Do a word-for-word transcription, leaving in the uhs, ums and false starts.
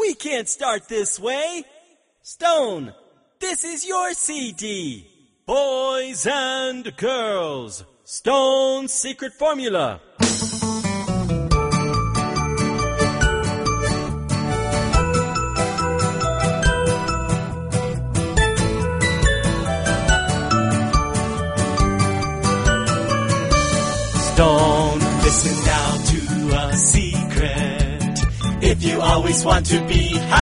We can't start this way. Stone, this is your C D. Boys and girls, Stone's secret formula. Stone, listen now to a secret. If you always want to be happy,